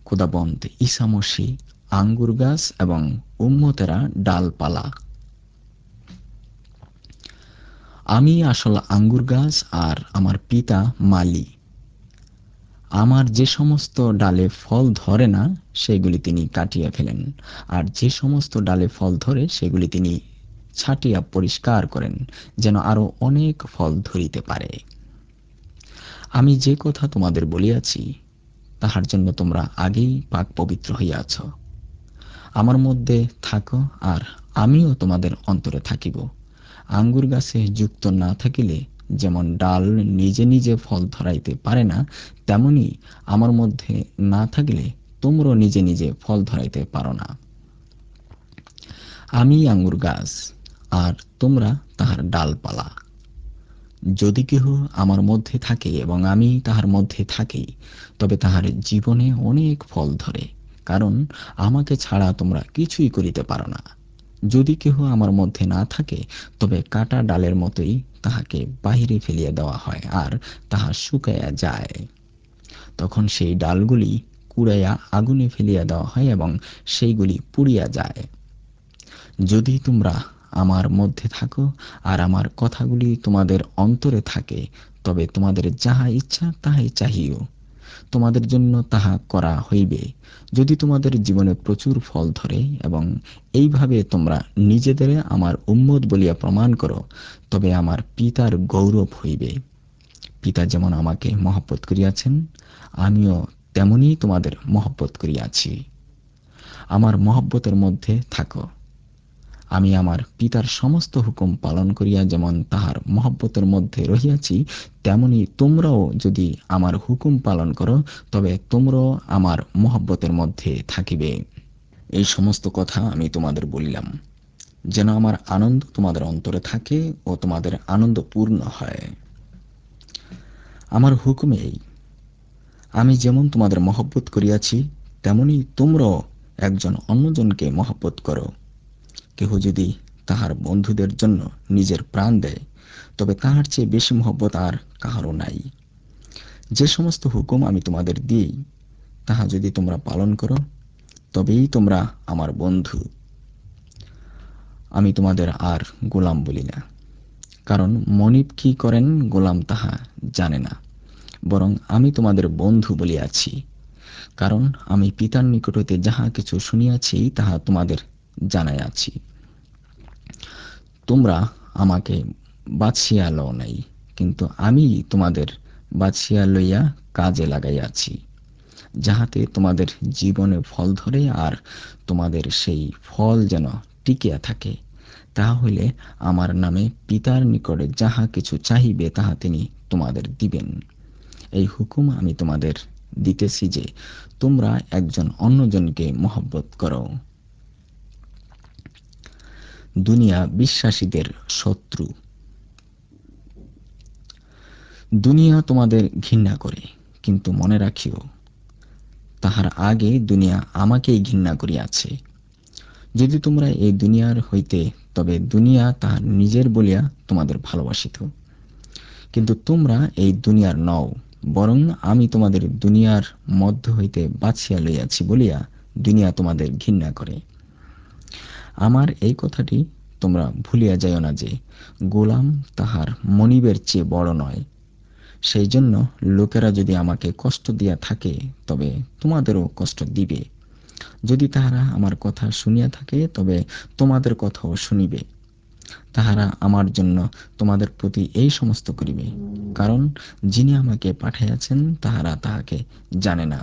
খোদাবন্দ ঈসা মসীহ আঙ্গুর গাছ এবং উম্মতেরা ডালপালা। আমি আসল আঙ্গুর গাছ আর আমার পিতা মালি। আমার যে সমস্ত ডালে ফল ধরে না সেগুলি তিনি কাটিয়া ফেলেন, আর যে সমস্ত ডালে ফল ধরে সেগুলি তিনি ছাটিয়া পরিষ্কার করেন, যেন আরো অনেক ফল ধরিতে পারে। আমি যে কথা তোমাদের বলিয়াছি তাহার জন্য তোমরা আগেই পাক পবিত্র হইয়াছ। আমার মধ্যে থাকো আর আমিও তোমাদের অন্তরে থাকিব। আঙ্গুর গাছে যুক্ত না থাকিলে যেমন ডাল নিজে নিজে ফল ধরাইতে পারে না, তেমনি আমার মধ্যে না থাকিলে তোমরা নিজে নিজে ফল ধরাইতে পারো না। আমি আঙ্গুর গাছ আর তোমরা তাহার ডালপালা। যদি কেহ আমার মধ্যে থাকে এবং আমি তাহার মধ্যে থাকি, তবে তাহার জীবনে অনেক ফল ধরে, কারণ আমাকে ছাড়া তোমরা কিছুই করিতে পারো না। যদি কেহ আমার মধ্যে না থাকে, তবে কাটা ডালের মতোই তাহাকে বাহিরে ফেলিয়া দেওয়া হয়, আর তাহা শুকাইয়া যায়। তখন সেই ডালগুলি কুড়াইয়া আগুনে ফেলিয়া দেওয়া হয় এবং সেইগুলি পুড়িয়া যায়। যদি তোমরা আমার মধ্যে থাকো আর আমার কথাগুলি তোমাদের অন্তরে থাকে, তবে তোমাদের যাহা ইচ্ছা তাহাই চাহিও, তোমাদের জন্য তাহা করা হইবে। যদি তোমাদের জীবনে প্রচুর ফল ধরে এবং এইভাবে তোমরা নিজেদের আমার উম্মত বলিয়া প্রমাণ করো, তবে আমার পিতার গৌরব হইবে। পিতা যেমন আমাকে মহব্বত করিয়াছেন, আমিও তেমনি তোমাদের মহব্বত করিয়াছি। আমার মহব্বতের মধ্যে থাকো। আমি আমার পিতার সমস্ত হুকুম পালন করিয়া যেমন তাহার মহব্বতের মধ্যে রহিয়াছি, তেমনি তোমরাও যদি আমার হুকুম পালন করো, তবে তোমরাও আমার মহব্বতের মধ্যে থাকিবে। এই সমস্ত কথা আমি তোমাদের বলিলাম, যেন আমার আনন্দ তোমাদের অন্তরে থাকে ও তোমাদের আনন্দ পূর্ণ হয়। আমার হুকুম এই, আমি যেমন তোমাদের মহব্বত করিয়াছি, তেমনি তোমরাও একজন অন্যজনকে মহব্বত করো। কেহ যদি তাহার বন্ধুদের জন্য নিজের প্রাণ দেয়, তবে তাহার চেয়ে বেশি মহব্বত আর কাহারও নাই। যে সমস্ত হুকুম আমি তোমাদের দিই, তাহা যদি তোমরা পালন করো, তবেই তোমরা আমার বন্ধু। আমি তোমাদের আর গোলাম বলি না, কারণ মনিব কি করেন গোলাম তাহা জানে না, বরং আমি তোমাদের বন্ধু বলিয়াছি, কারণ আমি পিতার নিকট হইতে যাহা কিছু শুনিয়াছি তাহা তোমাদের জানাইয়াছি। তোমরা আমাকে বাছিয়া লও নাই, কিন্তু আমি তোমাদের বাছিয়া লইয়া কাজে লাগাইয়াছি, যাহাতে তোমাদের জীবনে ফল ধরে আর তোমাদের সেই ফল যেন টিকিয়া থাকে। তাহা হইলে আমার নামে পিতার নিকটে যাহা কিছু চাহিবে তাহা তিনি তোমাদের দিবেন। এই হুকুম আমি তোমাদের দিতেছি যে, তোমরা একজন অন্যজনকে মহব্বত করো। দুনিয়া বিশ্বাসীদের শত্রু। দুনিয়া তোমাদের ঘৃণা করে, কিন্তু মনে রাখিও, তাহার আগে দুনিয়া আমাকেই ঘৃণা করিয়াছে। যদি তোমরা এই দুনিয়ার হইতে, তবে দুনিয়া তাহার নিজের বলিয়া তোমাদের ভালোবাসিত। কিন্তু তোমরা এই দুনিয়ার নও, বরং আমি তোমাদের দুনিয়ার মধ্য হইতে বাছিয়া লইয়াছি বলিয়া দুনিয়া তোমাদের ঘৃণা করে। আমার এই কথাটি তোমরা ভুলিয়া যাইও না যে, গোলাম তাহার মনিবের চেয়ে বড় নয়। সেই জন্য লোকেরা যদি আমাকে কষ্ট দিয়া থাকে, তবে তোমাদেরও কষ্ট দিবে। যদি তাহারা আমার কথা শুনিয়া থাকে, তবে তোমাদের কথাও শুনিবে। তাহারা আমার জন্য তোমাদের প্রতি এই সমস্ত করিবে, কারণ যিনি আমাকে পাঠাইয়াছেন তাহারা তাহাকে জানে না।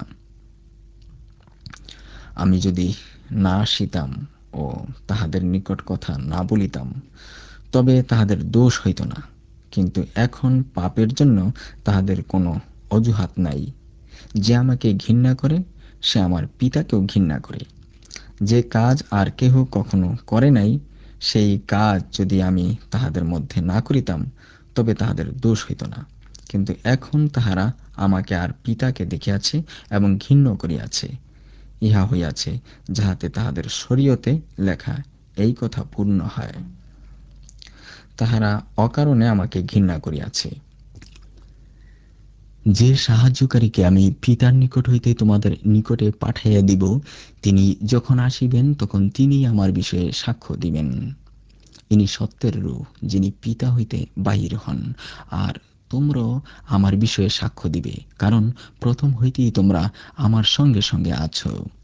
আমি যদি না আসিতাম ও তাহাদের নিকট কথা না বলিতাম, তবে তাহাদের দোষ হইত না। কিন্তু এখন পাপের জন্য তাহাদের কোনো অজুহাত নাই। যে আমাকে ঘৃণা করে, সে আমার পিতাকেও ঘৃণা করে। যে কাজ আর কেহ কখনো করে নাই, সেই কাজ যদি আমি তাহাদের মধ্যে না করিতাম, তবে তাহাদের দোষ হইত না। কিন্তু এখন তাহারা আমাকে আর পিতাকে দেখিয়াছে এবং ঘৃণ্য করিয়াছে। ইহা হইয়াছে, যাহাতে তাহাদের শরীয়তে লেখা এই কথা পূর্ণ হয়, তাহারা অকারণে আমাকে ঘৃণা করিয়াছে। যে সাহায্যকারীকে আমি পিতার নিকট হইতে তোমাদের নিকটে পাঠাইয়া দিব, তিনি যখন আসিবেন তখন তিনি আমার বিষয়ে সাক্ষ্য দিবেন। ইনি সত্যের রূহ, যিনি পিতা হইতে বাহির হন। আর তোমরাও আমার বিষয়ে সাক্ষ্য দিবে, কারণ প্রথম হইতেই তোমরা আমার সঙ্গে সঙ্গে আছো।